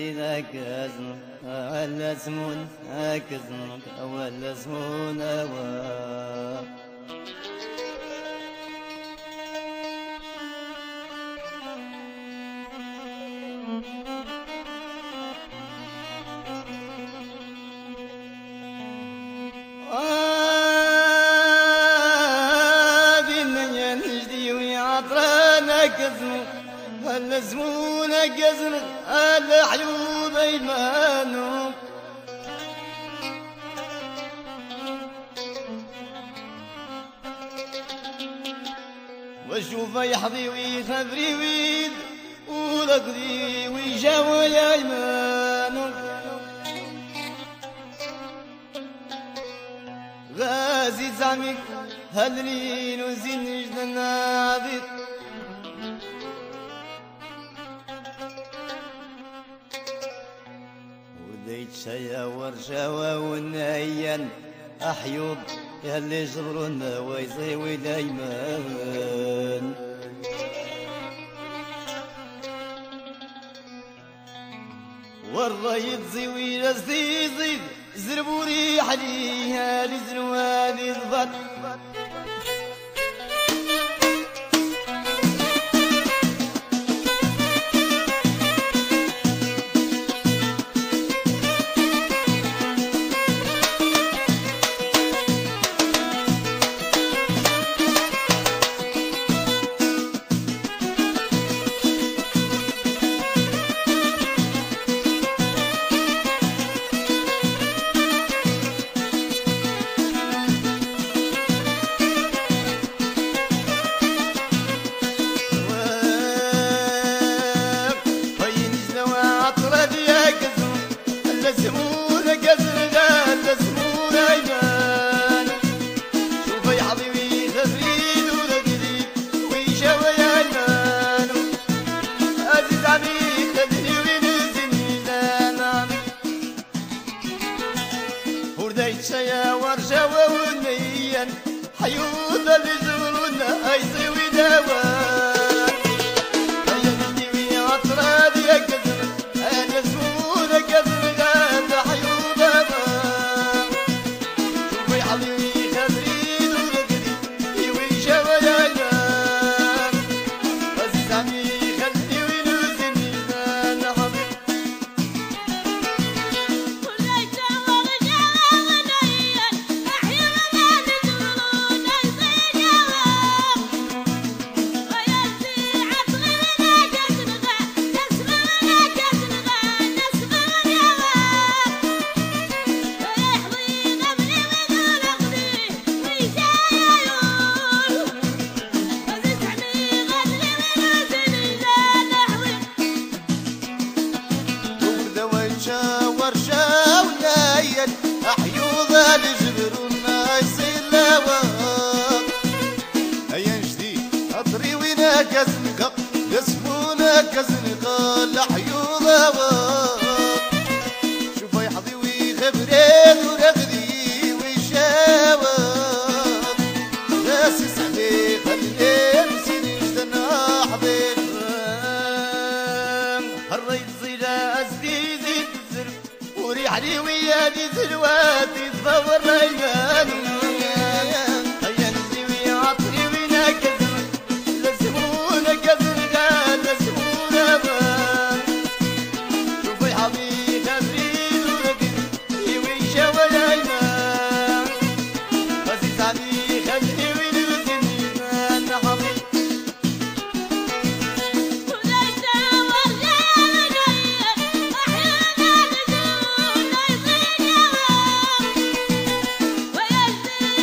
يحدي ذاك أزمك ولا اسمون أكزمك ولا اسمون أوا هل زمونك قزن هل حيوب ايمانك واشوف يحظي ويخبري ويد ولقضي ويجاول ايمانك غازي زعمك هل لين وزين جدنا نابط وديت شيا ورشاوى والنيان أحيوب ياللي جبرنا ويزيوي دايمان والرايد زيوي لزيزي زربوا ريح ليها لزنواني الظل شيا ورجاوى ونيا حيوض اللي زورنا ايزوي دواء هيا نديوي عطراد يا قدر انا زمون قدر غاد حيوض دواء شوفي حظي خبرين ورقدي ويجاوى يا نام عزيز عمي خلي وينوزني انا حظي أحيوض الجبرنا يصير لواق هيا نجدي أطري وينا كزنقة يسمونا كزنقة لحيوض واق شوف يحظي ويخبرين ورغدي ويشاواق راسي سعدي خلي نسيني جدنا حضير الريد زيلا أزديزي الزرب وريح لي ويادي زلواتي تضور ريان هيا نزيوي عطري وينا كزن لزمونا كزن غاد لزمونا بان شوفي حظي خبرين ورقدي ويشاوى الايمان عزيز علي خلي وينوزني انا حظي ويا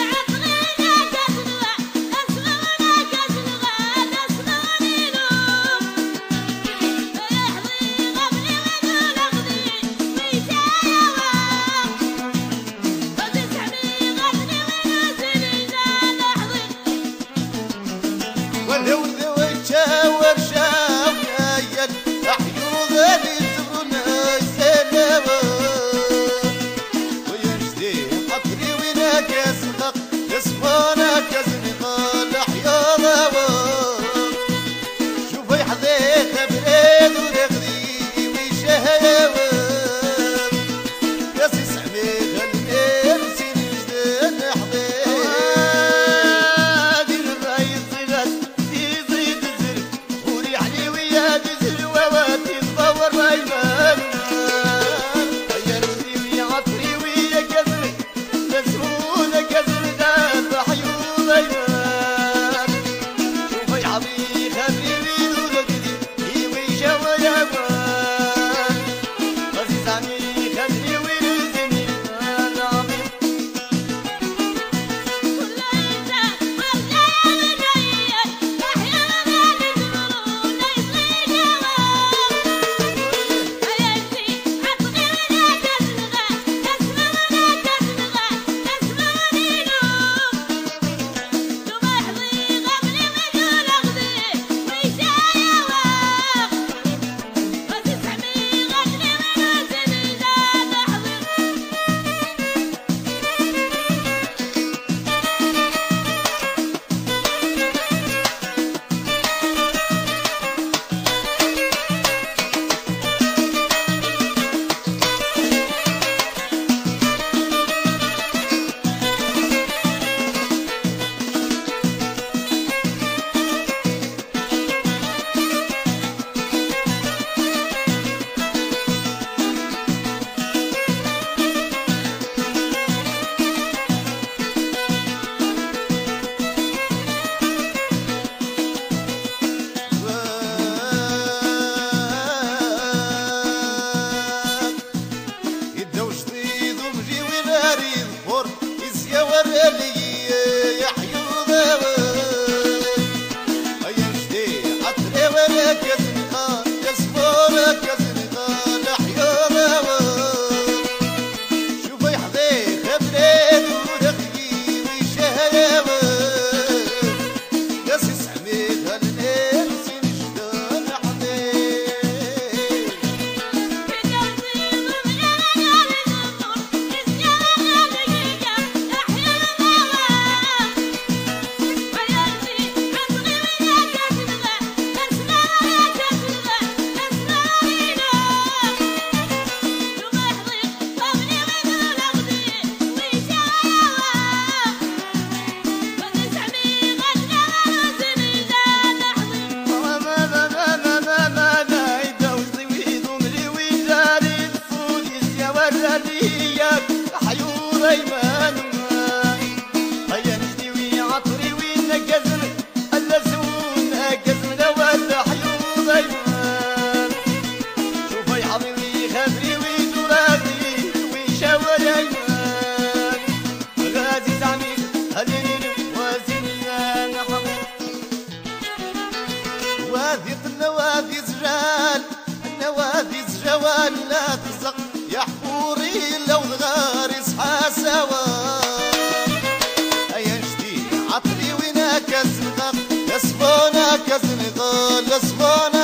نواذيز جوال لا تزق يا حفوري لو الغارس حاسوا أيا نشتي عطري وينك الزنغق لسبونا كزنغال لسبونا